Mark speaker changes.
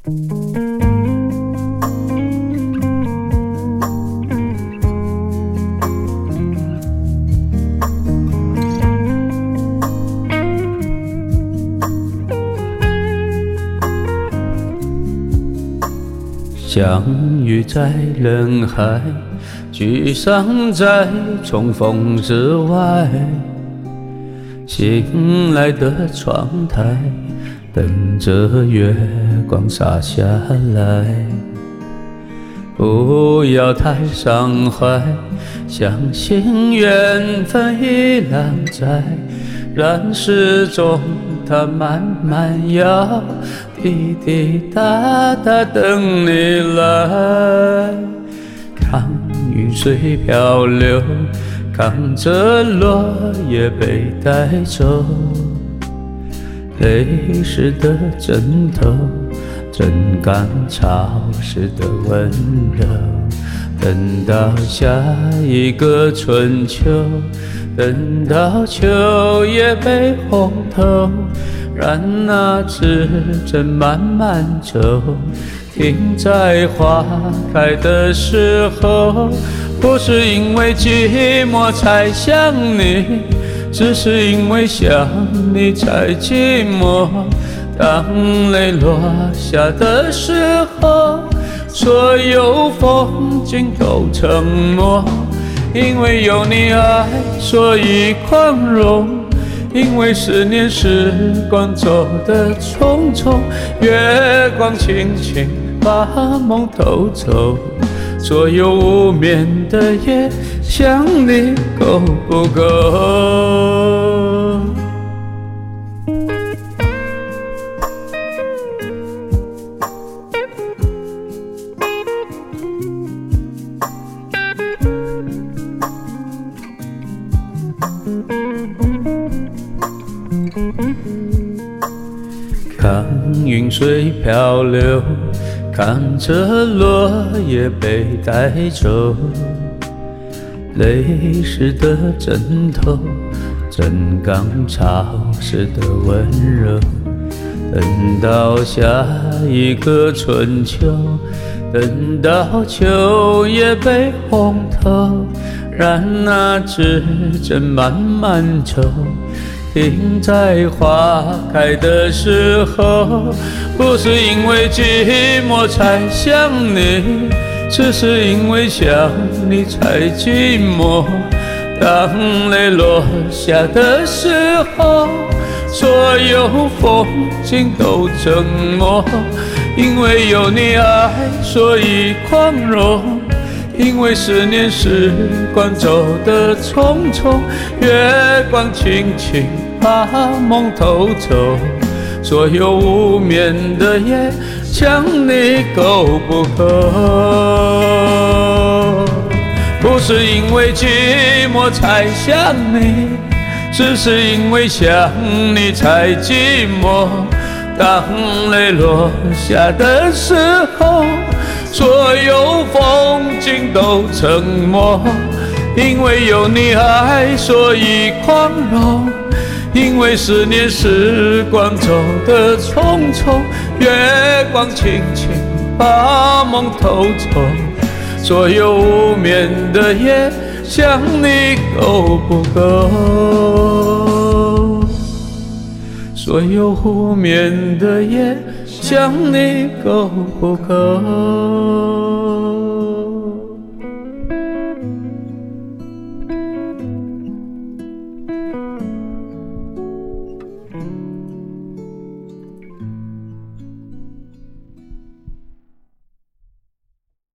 Speaker 1: 相遇在人海，聚散在重逢之外。醒来的窗台，等着月光洒下来。不要太伤怀，相信缘分依然在。然始终它慢慢摇，滴滴答答等你来。看云水漂流，看着落叶被带走。泪湿的枕头，枕干潮湿的温柔。等到下一个春秋，等到秋叶被红透，让那指针慢慢走，停在花开的时候。不是因为寂寞才想你，只是因为想你才寂寞。当泪落下的时候，所有风景都沉默。因为有你爱，所以宽容。因为思念时光走得匆匆，月光轻轻把梦偷走。所有无眠的夜，想你够不够？看云水漂流，看着落叶被带走。泪湿的枕头，枕干潮湿的温柔。等到下一个春秋，等到秋叶被红透，让那指针慢慢走，停在花开的时候。不是因为寂寞才想你，只是因为想你才寂寞。当泪落下的时候，所有风景都沉默。因为有你爱，所以宽容。因为思念时光走得匆匆，月光轻轻把梦偷走。所有无眠的夜，想你够不够？不是因为寂寞才想你，只是因为想你才寂寞。当泪落下的时候，所有风景都沉默。因为有你爱，所以宽容。因为思念时光走得匆匆，月光轻轻把梦偷走。所有无眠的夜，想你够不够？所有无眠的夜，想你够不够？